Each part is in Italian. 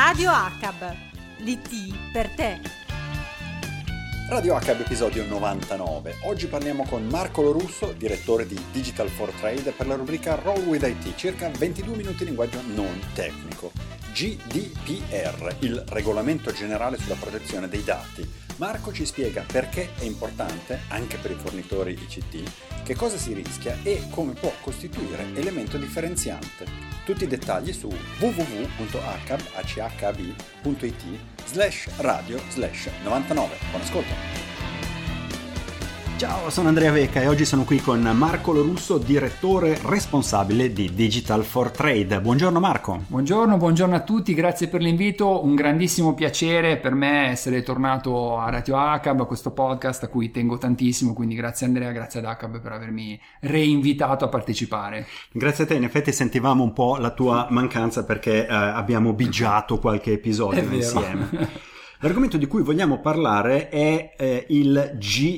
Radio ACAB, l'IT per te. Radio ACAB episodio 99. Oggi parliamo con Marco Lorusso, direttore di Digital for Trade, per la rubrica Roll with IT, circa 22 minuti di linguaggio non tecnico. GDPR, il regolamento generale sulla protezione dei dati. Marco ci spiega perché è importante, anche per i fornitori ICT, che cosa si rischia e come può costituire elemento differenziante. Tutti i dettagli su www.acab.it/radio/99. Buon ascolto! Ciao, sono Andrea Veca e oggi sono qui con Marco Lorusso, direttore responsabile di Digital for Trade. Buongiorno Marco. Buongiorno a tutti, grazie per l'invito, un grandissimo piacere per me essere tornato a Radio ACAB, a questo podcast a cui tengo tantissimo, quindi grazie Andrea, grazie ad ACAB per avermi reinvitato a partecipare. Grazie a te, in effetti sentivamo un po' la tua mancanza perché abbiamo bigiato qualche episodio insieme. L'argomento di cui vogliamo parlare è il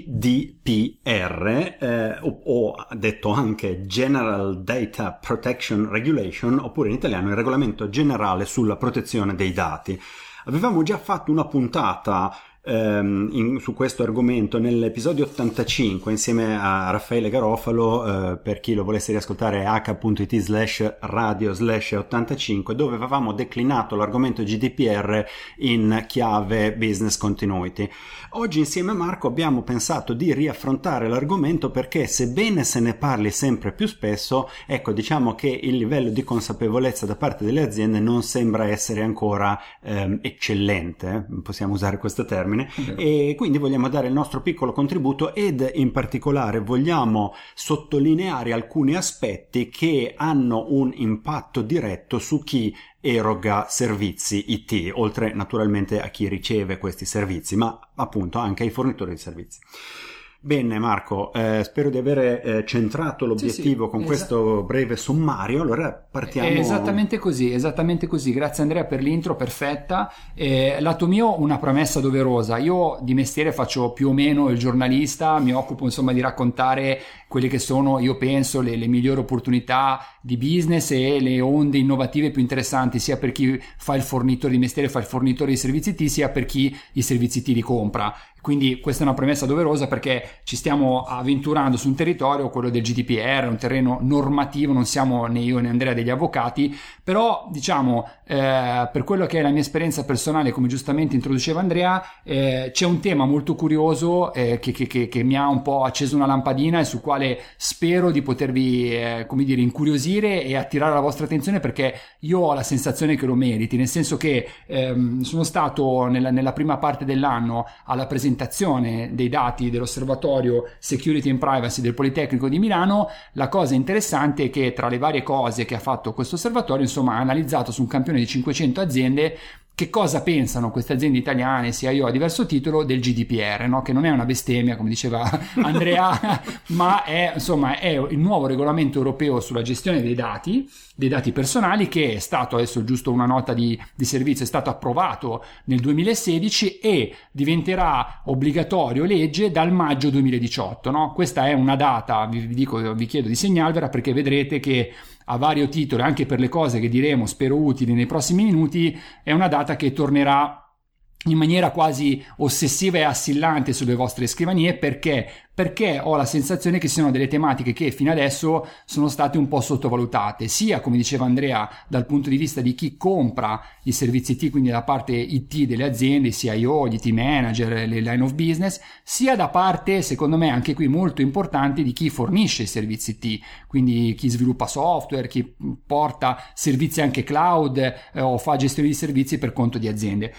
GDPR, o detto anche General Data Protection Regulation, oppure in italiano il regolamento generale sulla protezione dei dati. Avevamo già fatto una puntata su questo argomento nell'episodio 85 insieme a Raffaele Garofalo, per chi lo volesse riascoltare h.it/radio/85, dove avevamo declinato l'argomento GDPR in chiave business continuity. Oggi insieme a Marco abbiamo pensato di riaffrontare l'argomento perché, sebbene se ne parli sempre più spesso, ecco, diciamo che il livello di consapevolezza da parte delle aziende non sembra essere ancora eccellente, possiamo usare questo termine. E quindi vogliamo dare il nostro piccolo contributo ed in particolare vogliamo sottolineare alcuni aspetti che hanno un impatto diretto su chi eroga servizi IT, oltre naturalmente a chi riceve questi servizi, ma appunto anche ai fornitori di servizi. Bene Marco, spero di aver centrato l'obiettivo con questo breve sommario. Allora partiamo. Esattamente così, grazie Andrea per l'intro perfetta. Lato mio una premessa doverosa: io di mestiere faccio più o meno il giornalista, mi occupo insomma di raccontare quelle che sono, io penso, le migliori opportunità di business e le onde innovative più interessanti, sia per chi fa il fornitore di mestiere, fa il fornitore di servizi IT, sia per chi i servizi IT li compra. Quindi questa è una premessa doverosa perché ci stiamo avventurando su un territorio, quello del GDPR, un terreno normativo, non siamo né io né Andrea degli avvocati, però diciamo per quello che è la mia esperienza personale, come giustamente introduceva Andrea, c'è un tema molto curioso che mi ha un po' acceso una lampadina e sul quale spero di potervi come dire incuriosire e attirare la vostra attenzione, perché io ho la sensazione che lo meriti, nel senso che sono stato nella prima parte dell'anno alla presentazione dei dati dell'osservatorio Security and Privacy del Politecnico di Milano. La cosa interessante è che tra le varie cose che ha fatto questo osservatorio, insomma, ha analizzato su un campione di 500 aziende che cosa pensano queste aziende italiane, sia io a diverso titolo, del GDPR, no? Che non è una bestemmia, come diceva Andrea, ma è insomma è il nuovo regolamento europeo sulla gestione dei dati personali, che è stato, adesso giusto una nota di servizio, è stato approvato nel 2016 e diventerà obbligatorio legge dal maggio 2018, no? Questa è una data, vi chiedo di segnarvela, perché vedrete che a vario titolo, anche per le cose che diremo, spero utili nei prossimi minuti, è una data che tornerà in maniera quasi ossessiva e assillante sulle vostre scrivanie, perché ho la sensazione che siano delle tematiche che fino adesso sono state un po' sottovalutate, sia, come diceva Andrea, dal punto di vista di chi compra i servizi IT, quindi da parte IT delle aziende, sia CIO, gli IT manager, le line of business, sia da parte, secondo me anche qui molto importante, di chi fornisce i servizi IT, quindi chi sviluppa software, chi porta servizi anche cloud o fa gestione di servizi per conto di aziende.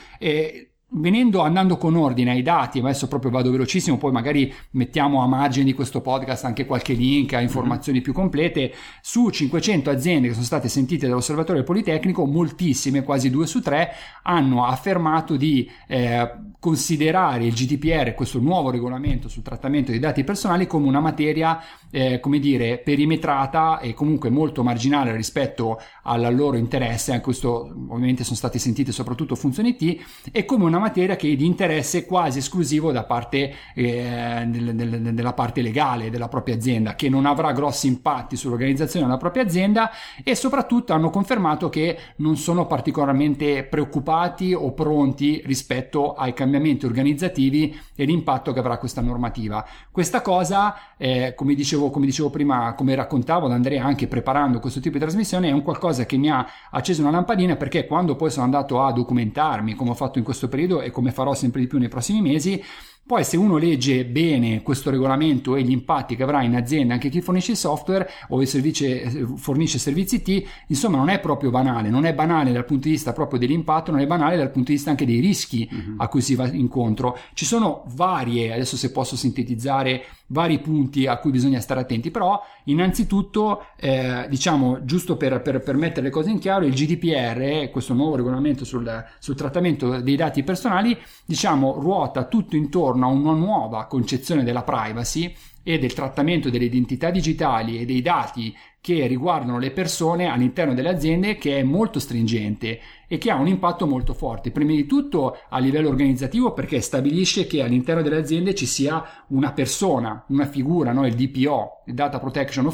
Andando con ordine ai dati, ma adesso proprio vado velocissimo, poi magari mettiamo a margine di questo podcast anche qualche link a informazioni più complete. Su 500 aziende che sono state sentite dall'osservatorio del Politecnico, moltissime, quasi 2 su 3, hanno affermato di considerare il GDPR, questo nuovo regolamento sul trattamento dei dati personali, come una materia come dire perimetrata e comunque molto marginale rispetto al loro interesse. Questo ovviamente sono state sentite soprattutto funzioni IT, e come una materia che è di interesse quasi esclusivo da parte della parte legale della propria azienda, che non avrà grossi impatti sull'organizzazione della propria azienda, e soprattutto hanno confermato che non sono particolarmente preoccupati o pronti rispetto ai cambiamenti organizzativi e l'impatto che avrà questa normativa. Questa cosa, come dicevo prima, come raccontavo ad Andrea anche preparando questo tipo di trasmissione, è un qualcosa che mi ha acceso una lampadina, perché quando poi sono andato a documentarmi, come ho fatto in questo periodo e come farò sempre di più nei prossimi mesi, poi se uno legge bene questo regolamento e gli impatti che avrà in azienda anche chi fornisce il software o fornisce servizi IT, insomma non è proprio banale, non è banale dal punto di vista proprio dell'impatto, non è banale dal punto di vista anche dei rischi a cui si va incontro. Ci sono adesso se posso sintetizzare, vari punti a cui bisogna stare attenti, però innanzitutto diciamo, giusto per mettere le cose in chiaro, il GDPR, questo nuovo regolamento sul trattamento dei dati personali, diciamo, ruota tutto intorno a una nuova concezione della privacy e del trattamento delle identità digitali e dei dati che riguardano le persone all'interno delle aziende, che è molto stringente e che ha un impatto molto forte, prima di tutto a livello organizzativo, perché stabilisce che all'interno delle aziende ci sia una persona, una figura, no? Il DPO, il Data Protection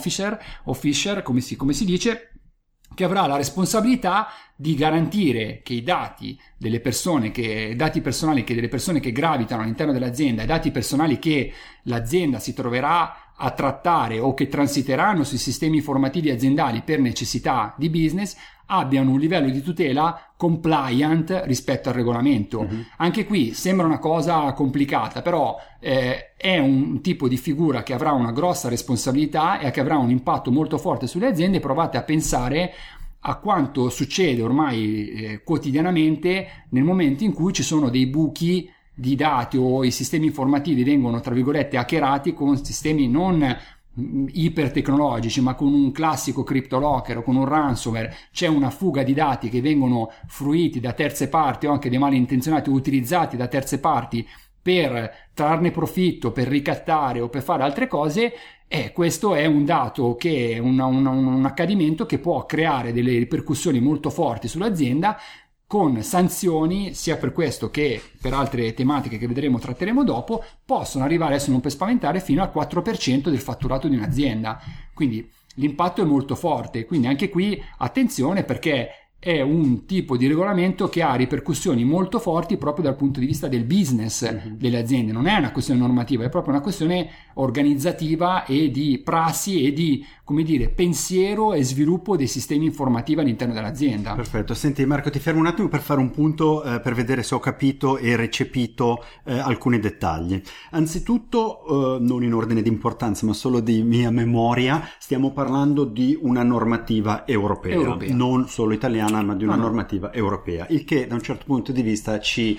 Officer, come si dice, che avrà la responsabilità di garantire che i dati delle persone, dati personali delle persone che gravitano all'interno dell'azienda, i dati personali che l'azienda si troverà a trattare o che transiteranno sui sistemi informativi aziendali per necessità di business, abbiano un livello di tutela compliant rispetto al regolamento. Anche qui sembra una cosa complicata, però è un tipo di figura che avrà una grossa responsabilità e che avrà un impatto molto forte sulle aziende. Provate a pensare a quanto succede ormai quotidianamente nel momento in cui ci sono dei buchi di dati o i sistemi informativi vengono, tra virgolette, hackerati con sistemi non ipertecnologici, ma con un classico CryptoLocker o con un ransomware. C'è una fuga di dati che vengono fruiti da terze parti o anche dei malintenzionati, utilizzati da terze parti per trarne profitto, per ricattare o per fare altre cose. E questo è un dato che è un accadimento che può creare delle ripercussioni molto forti sull'azienda, con sanzioni sia per questo che per altre tematiche che tratteremo dopo, possono arrivare, adesso non per spaventare, fino al 4% del fatturato di un'azienda. Quindi l'impatto è molto forte, quindi anche qui attenzione, perché è un tipo di regolamento che ha ripercussioni molto forti proprio dal punto di vista del business delle aziende. Non è una questione normativa, è proprio una questione organizzativa e di prassi e di, come dire, pensiero e sviluppo dei sistemi informativi all'interno dell'azienda. Perfetto. Senti Marco, ti fermo un attimo per fare un punto per vedere se ho capito e recepito alcuni dettagli. Anzitutto, non in ordine di importanza ma solo di mia memoria, stiamo parlando di una normativa europea. Non solo italiana, ma di una normativa europea, il che da un certo punto di vista ci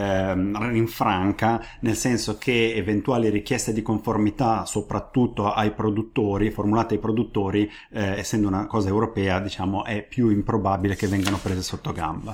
rinfranca, nel senso che eventuali richieste di conformità, soprattutto ai produttori, formulate ai produttori, essendo una cosa europea, diciamo, è più improbabile che vengano prese sotto gamba.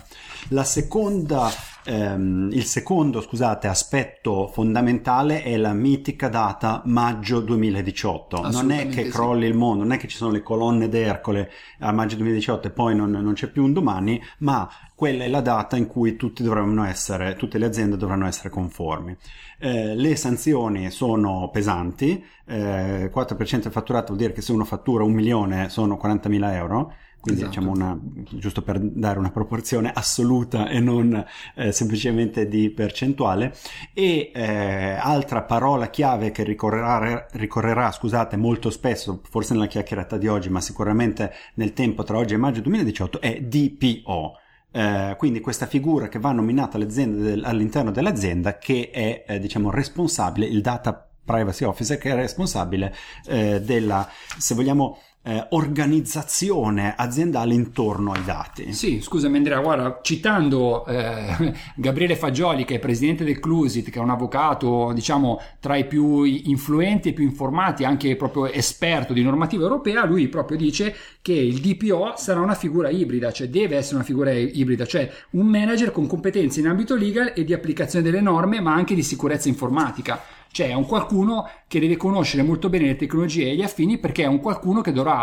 Il secondo aspetto fondamentale è la mitica data maggio 2018. Non è che crolli il mondo, non è che ci sono le colonne d'Ercole a maggio 2018 e poi non c'è più un domani, ma quella è la data in cui tutte le aziende dovranno essere conformi. Le sanzioni sono pesanti, 4% del fatturato vuol dire che se uno fattura 1 milione sono 40.000 euro. Quindi diciamo giusto per dare una proporzione assoluta e non semplicemente di percentuale. E altra parola chiave che ricorrerà molto spesso, forse nella chiacchierata di oggi, ma sicuramente nel tempo tra oggi e maggio 2018, è DPO. Quindi questa figura che va nominata all'interno dell'azienda, che è diciamo responsabile, il Data Privacy Officer, che è responsabile della, se vogliamo, organizzazione aziendale intorno ai dati. Sì, scusami Andrea, guarda, citando Gabriele Fagioli, che è presidente del Clusit, che è un avvocato, diciamo, tra i più influenti e più informati, anche proprio esperto di normativa europea, lui proprio dice che il DPO sarà una figura ibrida, cioè deve essere una figura ibrida, cioè un manager con competenze in ambito legal e di applicazione delle norme, ma anche di sicurezza informatica. Cioè è un qualcuno che deve conoscere molto bene le tecnologie e gli affini, perché è un qualcuno che dovrà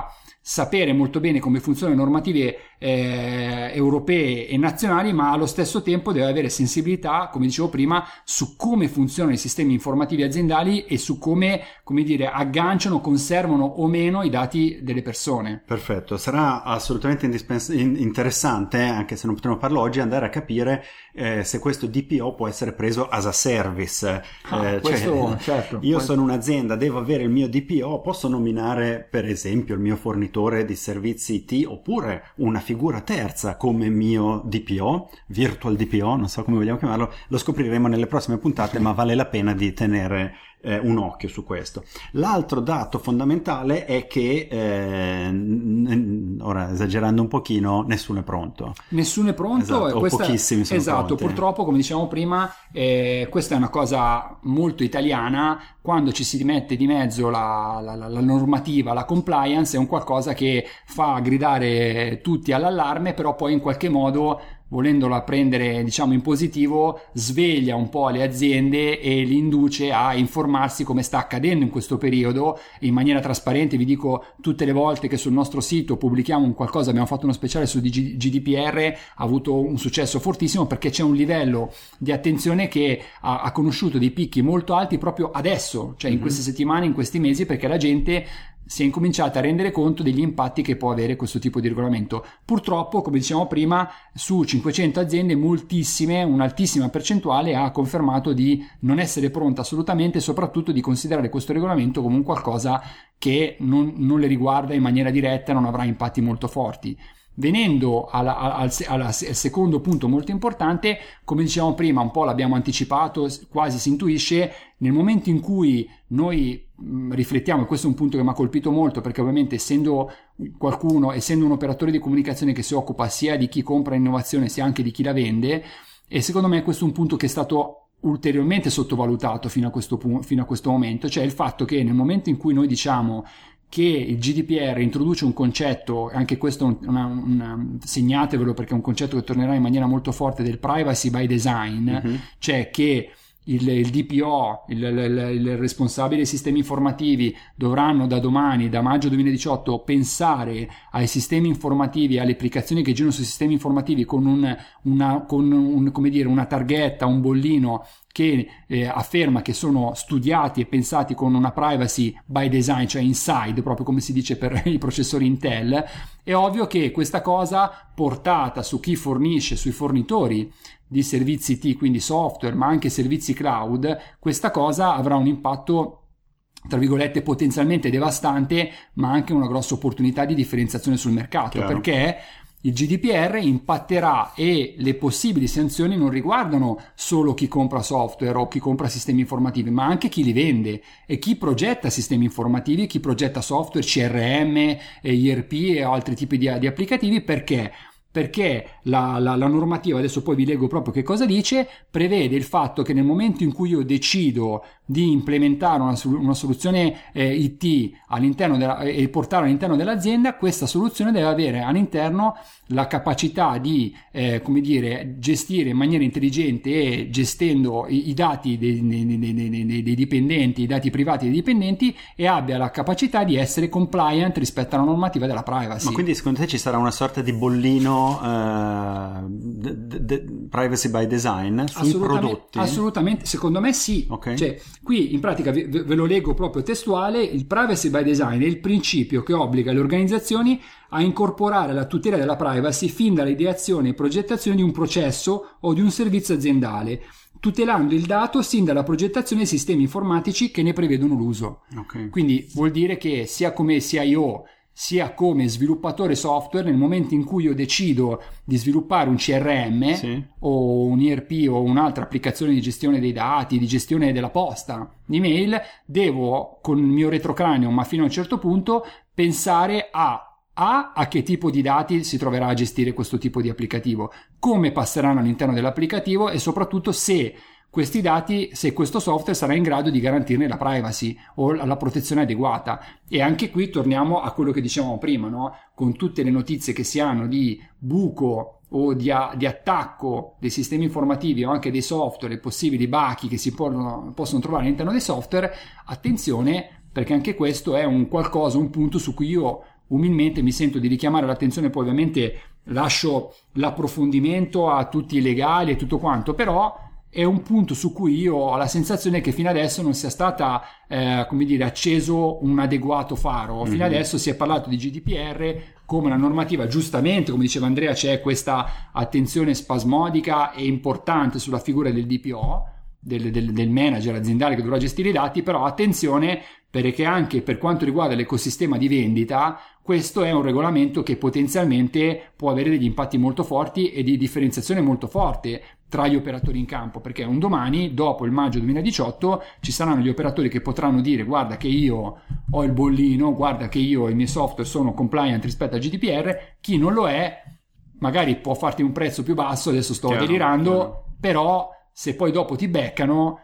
sapere molto bene come funzionano le normative europee e nazionali, ma allo stesso tempo deve avere sensibilità, come dicevo prima, su come funzionano i sistemi informativi aziendali e su come dire, agganciano, conservano o meno i dati delle persone. Perfetto, sarà assolutamente interessante, anche se non potremo farlo oggi, andare a capire se questo DPO può essere preso as a service. Certo. Io sono un'azienda, devo avere il mio DPO, posso nominare per esempio il mio fornitore di servizi IT oppure una figura terza come mio DPO, virtual DPO, non so come vogliamo chiamarlo, lo scopriremo nelle prossime puntate, ma vale la pena di tenere un occhio su questo. L'altro dato fondamentale è che ora esagerando un pochino, nessuno è pronto, esatto, o pochissimi sono esatto, pronti. Purtroppo, come dicevamo prima, questa è una cosa molto italiana. Quando ci si mette di mezzo la normativa, la compliance, è un qualcosa che fa gridare tutti all'allarme, però poi in qualche modo, volendola prendere diciamo in positivo, sveglia un po' le aziende e li induce a informarsi come sta accadendo in questo periodo in maniera trasparente. Vi dico, tutte le volte che sul nostro sito pubblichiamo un qualcosa, abbiamo fatto uno speciale su GDPR, ha avuto un successo fortissimo perché c'è un livello di attenzione che ha conosciuto dei picchi molto alti proprio adesso, cioè in queste settimane, in questi mesi, perché la gente si è incominciata a rendere conto degli impatti che può avere questo tipo di regolamento. Purtroppo, come dicevamo prima, su 500 aziende un'altissima percentuale ha confermato di non essere pronta assolutamente, e soprattutto di considerare questo regolamento come un qualcosa che non le riguarda in maniera diretta, non avrà impatti molto forti. Venendo al secondo punto molto importante, come dicevamo prima, un po' l'abbiamo anticipato, quasi si intuisce, nel momento in cui noi riflettiamo, e questo è un punto che mi ha colpito molto, perché ovviamente essendo un operatore di comunicazione che si occupa sia di chi compra innovazione sia anche di chi la vende, e secondo me questo è un punto che è stato ulteriormente sottovalutato fino a questo momento, cioè il fatto che nel momento in cui noi diciamo che il GDPR introduce un concetto, anche questo segnatevelo perché è un concetto che tornerà in maniera molto forte, del privacy by design, cioè che il DPO, il responsabile dei sistemi informativi dovranno da domani, da maggio 2018, pensare ai sistemi informativi, alle applicazioni che girano sui sistemi informativi con una targhetta, un bollino che afferma che sono studiati e pensati con una privacy by design, cioè inside, proprio come si dice per i processori Intel. È ovvio che questa cosa portata su chi fornisce, sui fornitori di servizi IT, quindi software, ma anche servizi cloud, questa cosa avrà un impatto, tra virgolette, potenzialmente devastante, ma anche una grossa opportunità di differenziazione sul mercato. Chiaro. Perché il GDPR impatterà e le possibili sanzioni non riguardano solo chi compra software o chi compra sistemi informativi, ma anche chi li vende e chi progetta sistemi informativi, chi progetta software, CRM, ERP e altri tipi di applicativi. Perché la normativa, adesso poi vi leggo proprio che cosa dice, prevede il fatto che nel momento in cui io decido di implementare una soluzione IT all'interno e portarla all'interno dell'azienda, questa soluzione deve avere all'interno la capacità di gestire in maniera intelligente e gestendo i dati dei dipendenti, i dati privati dei dipendenti, e abbia la capacità di essere compliant rispetto alla normativa della privacy. Ma quindi secondo te ci sarà una sorta di bollino privacy by design sui prodotti? Assolutamente, secondo me sì. Okay. Cioè, qui in pratica ve lo leggo proprio testuale: il privacy by design è il principio che obbliga le organizzazioni a incorporare la tutela della privacy fin dall'ideazione e progettazione di un processo o di un servizio aziendale, tutelando il dato sin dalla progettazione dei sistemi informatici che ne prevedono l'uso. Okay. Quindi vuol dire che sia come CIO sia come sviluppatore software, nel momento in cui io decido di sviluppare un CRM o un ERP o un'altra applicazione di gestione dei dati, di gestione della posta, di mail, devo con il mio retrocranio, ma fino a un certo punto, pensare a che tipo di dati si troverà a gestire questo tipo di applicativo, come passeranno all'interno dell'applicativo e soprattutto se questi dati, se questo software sarà in grado di garantirne la privacy o la protezione adeguata. E anche qui torniamo a quello che dicevamo prima, no? Con tutte le notizie che si hanno di buco o di attacco dei sistemi informativi o anche dei software, e possibili bachi che si possono trovare all'interno dei software, attenzione, perché anche questo è un punto su cui io umilmente mi sento di richiamare l'attenzione, poi ovviamente lascio l'approfondimento a tutti i legali e tutto quanto, però è un punto su cui io ho la sensazione che fino adesso non sia stata acceso un adeguato faro. Fino adesso si è parlato di GDPR come una normativa, giustamente, come diceva Andrea, c'è questa attenzione spasmodica e importante sulla figura del DPO, del manager aziendale che dovrà gestire i dati, però attenzione, perché anche per quanto riguarda l'ecosistema di vendita, questo è un regolamento che potenzialmente può avere degli impatti molto forti e di differenziazione molto forte tra gli operatori in campo, perché un domani, dopo il maggio 2018, ci saranno gli operatori che potranno dire: guarda che io ho il bollino, guarda che io i miei software sono compliant rispetto al GDPR. Chi non lo è magari può farti un prezzo più basso, adesso sto delirando, però se poi dopo ti beccano,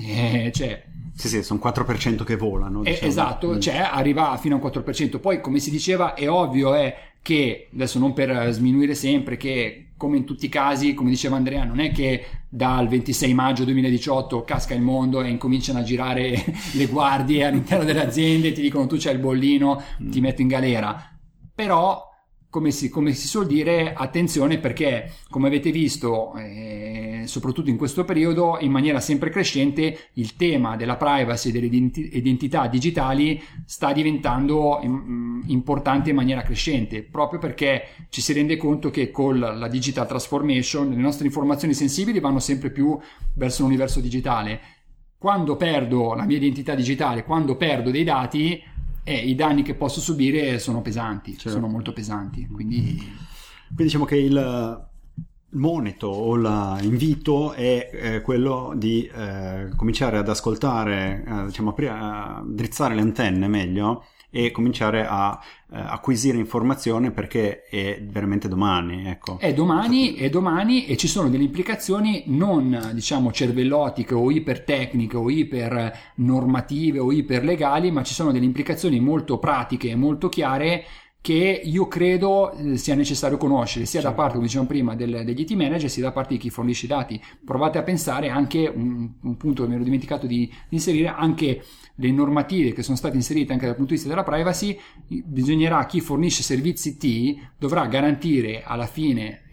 Sì, sono 4% che volano. Diciamo. Esatto, arriva fino a un 4%. Poi, come si diceva, è ovvio che, adesso non per sminuire sempre, che come in tutti i casi, come diceva Andrea, non è che dal 26 maggio 2018 casca il mondo e incominciano a girare le guardie all'interno delle aziende e ti dicono: tu c'hai il bollino, ti metto in galera. Però, come si suol dire, attenzione, perché come avete visto, soprattutto in questo periodo, in maniera sempre crescente, il tema della privacy e delle identità digitali sta diventando importante in maniera crescente, proprio perché ci si rende conto che con la digital transformation le nostre informazioni sensibili vanno sempre più verso l'universo digitale. Quando perdo la mia identità digitale, quando perdo dei dati, i danni che posso subire sono pesanti, certo. Sono molto pesanti. Quindi diciamo che il monito o l'invito è quello di cominciare ad ascoltare, a drizzare le antenne meglio e cominciare a acquisire informazione, perché è veramente domani, ecco. È domani e ci sono delle implicazioni non cervellotiche o ipertecniche o iper normative o iper legali, ma ci sono delle implicazioni molto pratiche e molto chiare che io credo sia necessario conoscere, sia da parte, come dicevamo prima, degli IT manager, sia da parte di chi fornisce i dati. Provate a pensare anche, un punto che mi ero dimenticato di inserire, anche le normative che sono state inserite anche dal punto di vista della privacy. Bisognerà, chi fornisce servizi IT dovrà garantire alla fine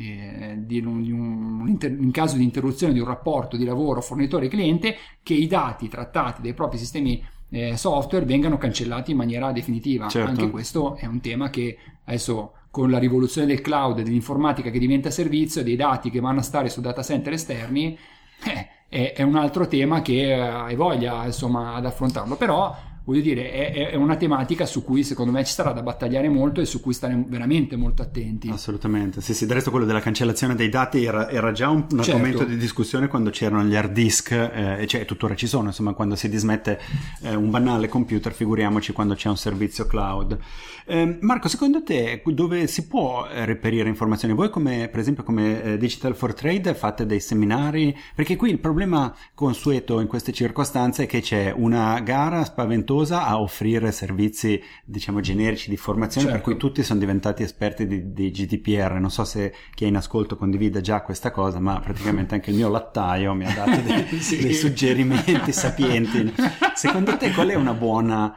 in caso di interruzione di un rapporto di lavoro fornitore-cliente, che i dati trattati dai propri sistemi software vengano cancellati in maniera definitiva. Certo. Anche questo è un tema che adesso, con la rivoluzione del cloud e dell'informatica che diventa servizio, dei dati che vanno a stare su data center esterni, è un altro tema che hai voglia ad affrontarlo. Però voglio dire, è una tematica su cui secondo me ci sarà da battagliare molto e su cui stare veramente molto attenti. Assolutamente, sì, del resto quello della cancellazione dei dati era già un argomento di discussione quando c'erano gli hard disk, e tuttora ci sono, quando si dismette un banale computer, figuriamoci quando c'è un servizio cloud. Marco, secondo te dove si può reperire informazioni? Voi per esempio come Digital for Trade fate dei seminari? Perché qui il problema consueto in queste circostanze è che c'è una gara spaventosa a offrire servizi generici di formazione, certo. Per cui tutti sono diventati esperti di GDPR. Non so se chi è in ascolto condivide già questa cosa, ma praticamente anche il mio lattaio mi ha dato dei suggerimenti sapienti. Secondo te qual è una buona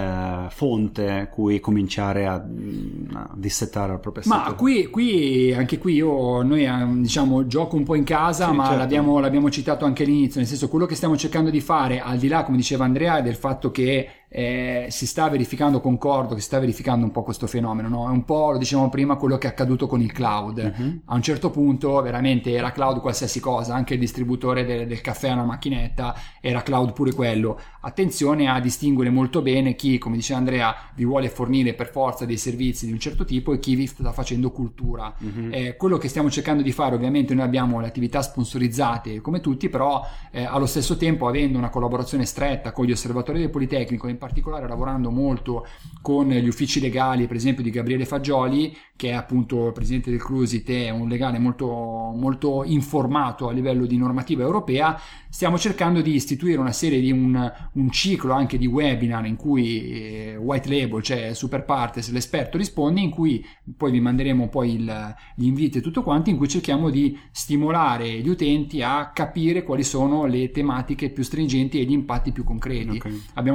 fonte cui cominciare a dissettare la propria Ma qui anche qui noi gioco un po' in casa, sì, ma certo. l'abbiamo citato anche all'inizio, nel senso, quello che stiamo cercando di fare, al di là, come diceva Andrea, del fatto che si sta verificando, concordo che si sta verificando un po' questo fenomeno, no? È un po', lo dicevamo prima, quello che è accaduto con il cloud. Uh-huh. A un certo punto veramente era cloud qualsiasi cosa, anche il distributore del caffè a una macchinetta era cloud pure quello. Attenzione a distinguere molto bene chi, come diceva Andrea, vi vuole fornire per forza dei servizi di un certo tipo e chi vi sta facendo cultura. Uh-huh. Quello che stiamo cercando di fare, ovviamente noi abbiamo le attività sponsorizzate come tutti, però allo stesso tempo, avendo una collaborazione stretta con gli osservatori del Politecnico, in particolare lavorando molto con gli uffici legali, per esempio di Gabriele Fagioli, che è appunto il presidente del CRUSIT, è un legale molto, molto informato a livello di normativa europea, stiamo cercando di istituire una serie di un ciclo anche di webinar in cui white label, cioè super partes, l'esperto risponde, in cui poi vi manderemo poi gli inviti e tutto quanto, in cui cerchiamo di stimolare gli utenti a capire quali sono le tematiche più stringenti e gli impatti più concreti. Okay. Abbiamo fatto uno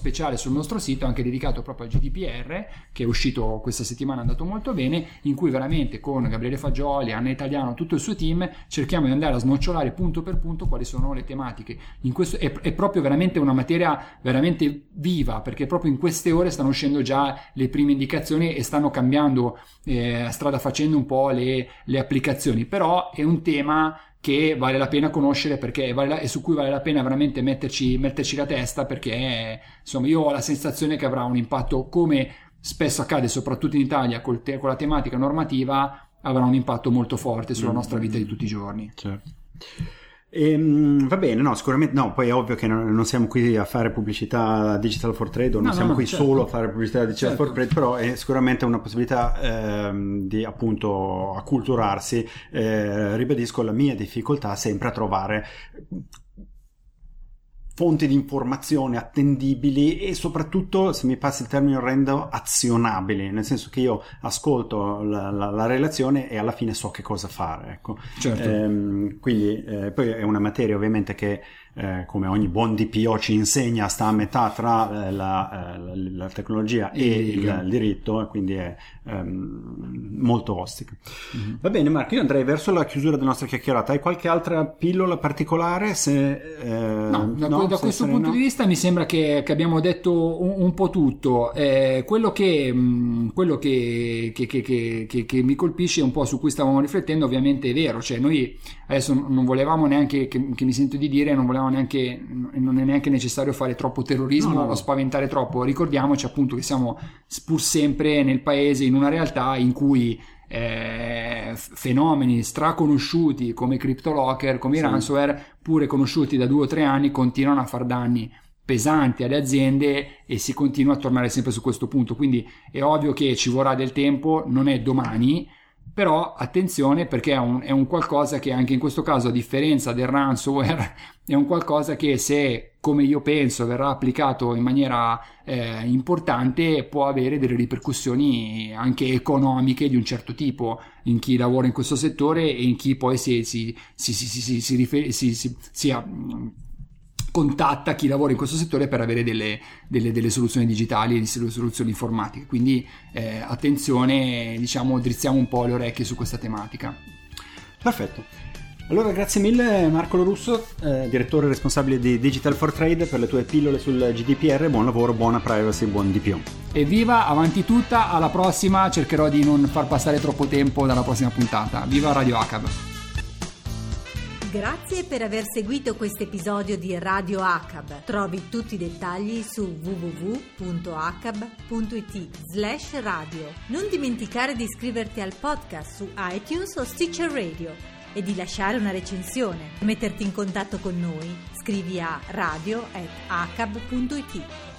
speciale sul nostro sito anche dedicato proprio al GDPR, che è uscito questa settimana, è andato molto bene, in cui veramente con Gabriele Fagioli, Anna Italiano, tutto il suo team cerchiamo di andare a snocciolare punto per punto quali sono le tematiche. In questo è proprio veramente una materia veramente viva, perché proprio in queste ore stanno uscendo già le prime indicazioni e stanno cambiando strada facendo un po' le applicazioni, però è un tema che vale la pena conoscere, perché e su cui vale la pena veramente metterci la testa, perché insomma io ho la sensazione che avrà un impatto, come spesso accade soprattutto in Italia con la tematica normativa, avrà un impatto molto forte sulla nostra vita di tutti i giorni. Certo. Va bene, no, sicuramente no, poi è ovvio che non siamo qui a fare pubblicità Digital for Trade, o non siamo qui certo. solo a fare pubblicità Digital for Trade, però è sicuramente una possibilità di appunto acculturarsi. Ribadisco la mia difficoltà sempre a trovare fonti di informazione attendibili e soprattutto, se mi passi il termine orrendo, azionabili, nel senso che io ascolto la relazione e alla fine so che cosa fare, ecco. Certo. Quindi poi è una materia ovviamente che come ogni buon DPO ci insegna, sta a metà tra la tecnologia e il diritto, e quindi è molto ostica. Mm-hmm. Va bene Marco, io andrei verso la chiusura della nostra chiacchierata. Hai qualche altra pillola particolare? Da questo punto di vista mi sembra che abbiamo detto un po' tutto. Quello che mi colpisce un po', su cui stavamo riflettendo, ovviamente è vero, cioè noi adesso non volevamo neanche, che mi sento di dire, non è neanche necessario fare troppo terrorismo o spaventare troppo. Ricordiamoci appunto che siamo pur sempre nel paese, in una realtà in cui fenomeni straconosciuti come CryptoLocker, come i ransomware, pure conosciuti da 2 o 3 anni, continuano a far danni pesanti alle aziende e si continua a tornare sempre su questo punto. Quindi è ovvio che ci vorrà del tempo, non è domani, però attenzione, perché è un qualcosa che anche in questo caso, a differenza del ransomware, è un qualcosa che, se, come io penso, verrà applicato in maniera importante, può avere delle ripercussioni anche economiche di un certo tipo in chi lavora in questo settore e in chi poi si contatta chi lavora in questo settore per avere delle soluzioni digitali e delle soluzioni informatiche. Quindi attenzione, diciamo, drizziamo un po' le orecchie su questa tematica. Perfetto. Allora grazie mille Marco Lorusso, direttore responsabile di Digital for Trade, per le tue pillole sul GDPR. Buon lavoro, buona privacy, buon DPO. Evviva, avanti tutta, alla prossima. Cercherò di non far passare troppo tempo dalla prossima puntata. Viva Radio ACAB! Grazie per aver seguito questo episodio di Radio ACAB. Trovi tutti i dettagli su www.acab.it/radio. Non dimenticare di iscriverti al podcast su iTunes o Stitcher Radio e di lasciare una recensione. Per metterti in contatto con noi, scrivi a radio@acab.it.